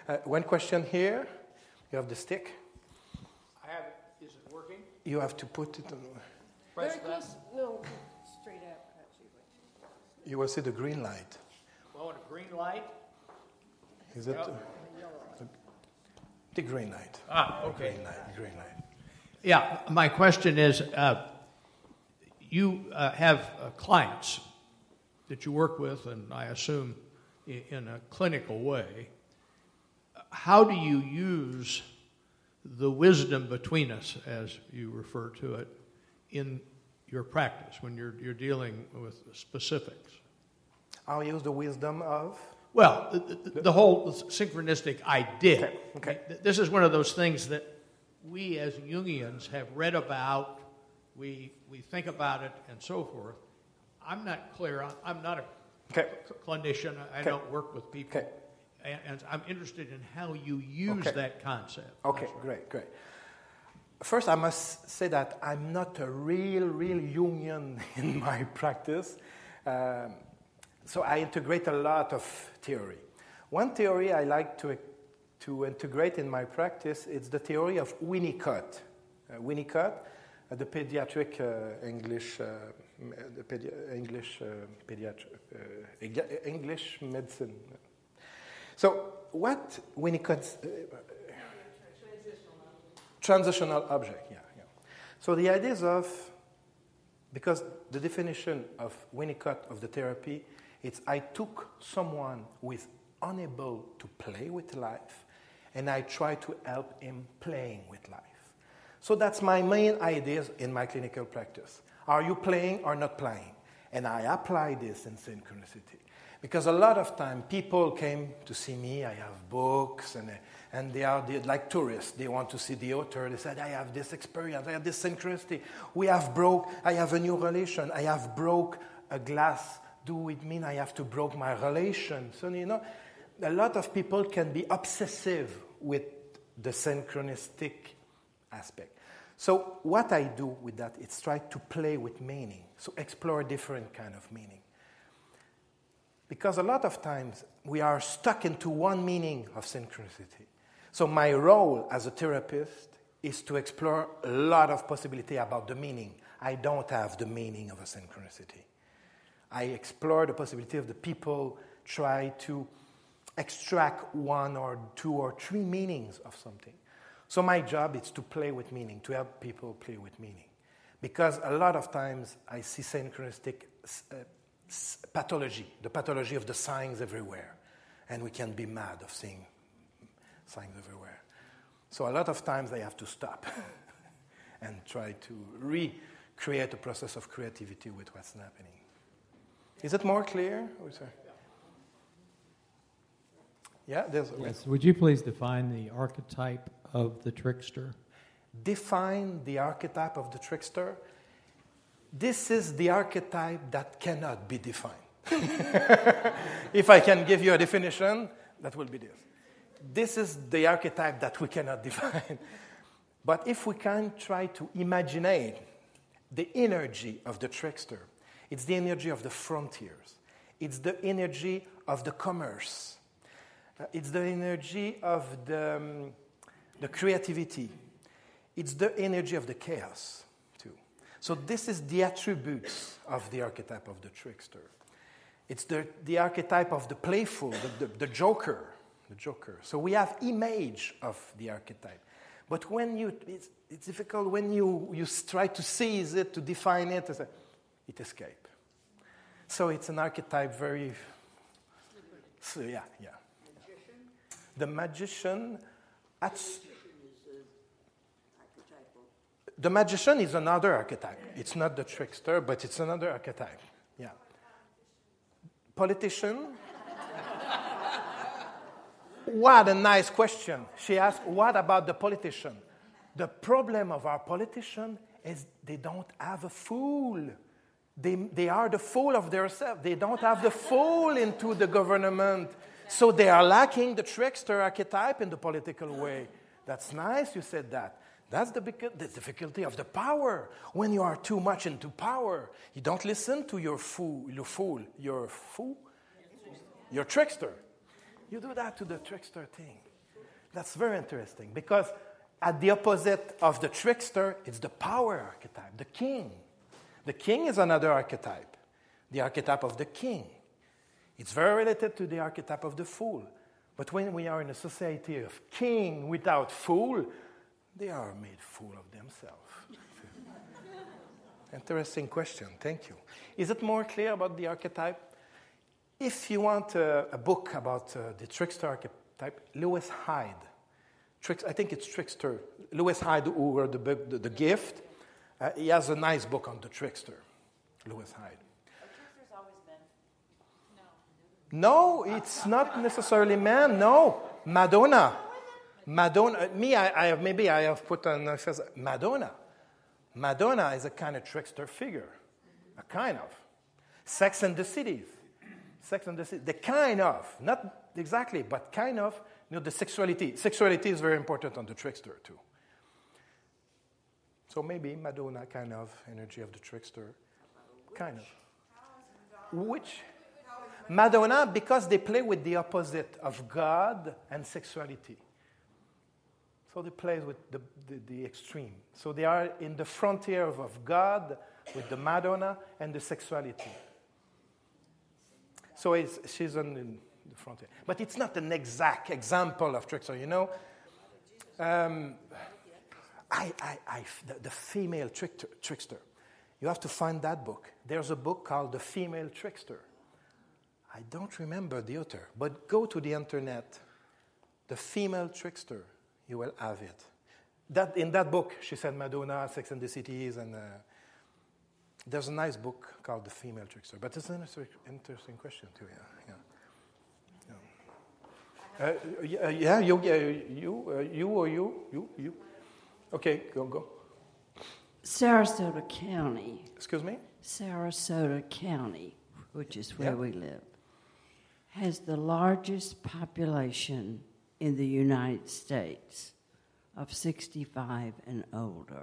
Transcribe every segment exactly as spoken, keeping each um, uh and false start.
Uh, one question here. You have the stick. I have it. Is it working? You have to put it on. Press Very that. close. No, straight up, actually. You will see the green light. Oh, and a green light. Is it Yep. uh, the, the green light? Ah, okay. Green light. Green light. Yeah, my question is, uh, you uh, have uh, clients that you work with, and I assume i- in a clinical way. How do you use the wisdom between us, as you refer to it, in your practice when you're you're dealing with specifics? I'll use the wisdom of. Well, the, the, the whole synchronistic idea. Okay, okay. This is one of those things that we as Jungians have read about, we we think about it, and so forth. I'm not clear on, I'm not a Okay. clinician, I Okay. don't work with people, Okay. and, and I'm interested in how you use Okay. that concept. Okay, That's- great, great. First, I must say that I'm not a real, real Jungian in my practice. Um, so I integrate a lot of theory. One theory I like to, to integrate in my practice is the theory of Winnicott. Uh, Winnicott, uh, the pediatric uh, English, uh, m- the pedi- English uh, pediatric, uh, Eng- English medicine. So what Winnicott's uh, transitional object, yeah, yeah. So the ideas of, because the definition of Winnicott of the therapy, it's I took someone who is unable to play with life, and I try to help him playing with life. So that's my main ideas in my clinical practice. Are you playing or not playing? And I apply this in synchronicity. Because a lot of time people came to see me, I have books, and, and they are they, like tourists. They want to see the author. They said, I have this experience, I have this synchronicity. We have broke, I have a new relation. I have broke a glass. Do it mean I have to broke my relation? So, you know, a lot of people can be obsessive with the synchronistic aspect. So what I do with that is try to play with meaning. So explore different kind of meaning. Because a lot of times we are stuck into one meaning of synchronicity. So my role as a therapist is to explore a lot of possibility about the meaning. I don't have the meaning of a synchronicity. I explore the possibility of the people try to extract one or two or three meanings of something. So my job is to play with meaning, to help people play with meaning. Because a lot of times I see synchronistic uh, pathology, the pathology of the signs everywhere. And we can be mad of seeing signs everywhere. So a lot of times I have to stop and try to recreate a process of creativity with what's happening. Is it more clear? Oh, sorry. Yeah, there's... Yes, would you please define the archetype of the trickster? Define the archetype of the trickster. This is the archetype that cannot be defined. If I can give you a definition, that will be this. This is the archetype that we cannot define. But if we can try to imagine the energy of the trickster, it's the energy of the frontiers. It's the energy of the commerce. Uh, it's the energy of the, um, the creativity. It's the energy of the chaos, too. So this is the attributes of the archetype of the trickster. It's the, the archetype of the playful, the, the, the joker, the joker. So we have image of the archetype. But when you, it's, it's difficult when you, you try to seize it, to define it, it escapes. So it's an archetype very, so yeah, yeah. Magician? The magician, at, Magician is uh, archetypal. the magician is another archetype. It's not the trickster, but it's another archetype. Yeah. Politician. What a nice question. She asked, what about the politician? The problem of our politician is they don't have a fool. They, they are the fool of themselves. They don't have the fool into the government. So they are lacking the trickster archetype in the political way. That's nice you said that. That's the, the difficulty of the power. When you are too much into power, you don't listen to your fool, your fool, your fool, your trickster. You do that to the trickster thing. That's very interesting because at the opposite of the trickster, it's the power archetype, the king. The king is another archetype, the archetype of the king. It's very related to the archetype of the fool. But when we are in a society of king without fool, they are made fool of themselves. Interesting question. Thank you. Is it more clear about the archetype? If you want a, a book about uh, the trickster archetype, Lewis Hyde. Tricks, I think it's Trickster. Lewis Hyde, who wrote the book, The, the Gift, uh, he has a nice book on the trickster. Lewis Hyde. Are tricksters always men? No, it's not necessarily man. No, Madonna. Madonna. Me, I, I have maybe I have put on Madonna. Madonna is a kind of trickster figure, a kind of. Sex and the Cities. Sex and the City. The kind of, not exactly, but kind of. You know, the sexuality. Sexuality is very important on the trickster too. So maybe Madonna kind of energy of the trickster, kind of. Which? Madonna, because they play with the opposite of God and sexuality. So they play with the, the, the extreme. So they are in the frontier of, of God with the Madonna and the sexuality. So it's, she's on the frontier. But it's not an exact example of trickster, you know. Um, I, I, I, the, the female trickster, trickster. You have to find that book. There's a book called The Female Trickster. I don't remember the author, but go to the internet. The Female Trickster. You will have it. That in that book, she said Madonna, Sex and the Cities, and uh, there's a nice book called The Female Trickster. But it's an interesting question too. Yeah, yeah. yeah. Uh, yeah, you, uh, you, uh, you, or you, you, you. Okay, go, go. Sarasota County. Excuse me? Sarasota County, which is where Yeah. we live, has the largest population in the United States of sixty-five and older.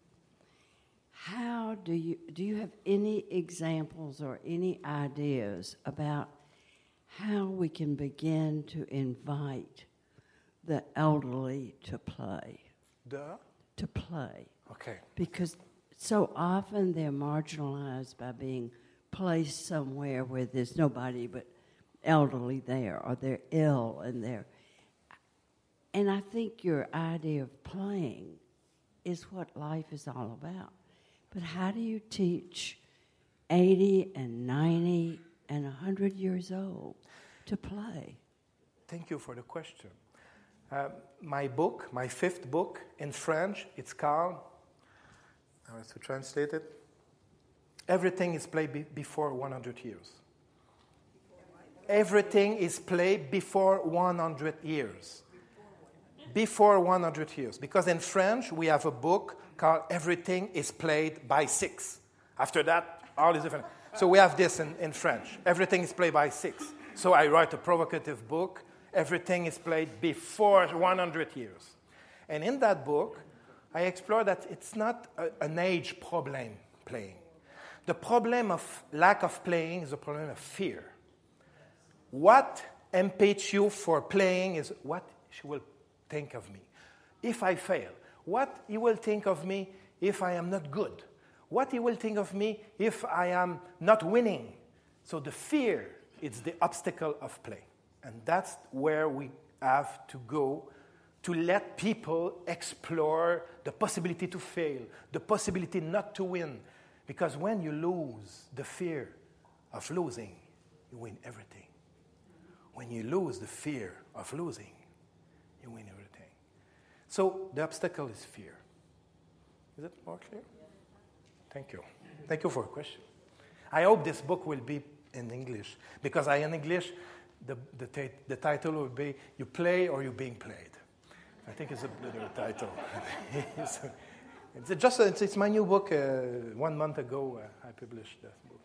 How do you, do you have any examples or any ideas about how we can begin to invite the elderly to play? The? To play. Okay. Because so often they're marginalized by being placed somewhere where there's nobody but elderly there, or they're ill and they're... And I think your idea of playing is what life is all about. But how do you teach eighty and ninety and one hundred years old to play? Thank you for the question. Uh, my book, my fifth book in French, it's called, I have to translate it, Everything is Played be- Before one hundred Years. Everything is played before one hundred years. Before one hundred years. Because in French, we have a book called Everything is Played by Six. After that, all is different. So we have this in, in French. Everything is played by six. So I write a provocative book. Everything is played before one hundred years. And in that book, I explore that it's not a, an age problem, playing. The problem of lack of playing is a problem of fear. What impedes you for playing is what she will think of me if I fail. What he will think of me if I am not good. What he will think of me if I am not winning. So the fear is the obstacle of play. And that's where we have to go to let people explore the possibility to fail, the possibility not to win. Because when you lose the fear of losing, you win everything. When you lose the fear of losing, you win everything. So the obstacle is fear. Is it more clear? Thank you. Thank you for the question. I hope this book will be in English, because I, in English, the, the, t- the title will be You Play or You're Being Played. I think it's a better title. it's, it's just it's, it's my new book. Uh, one month ago, uh, I published that book.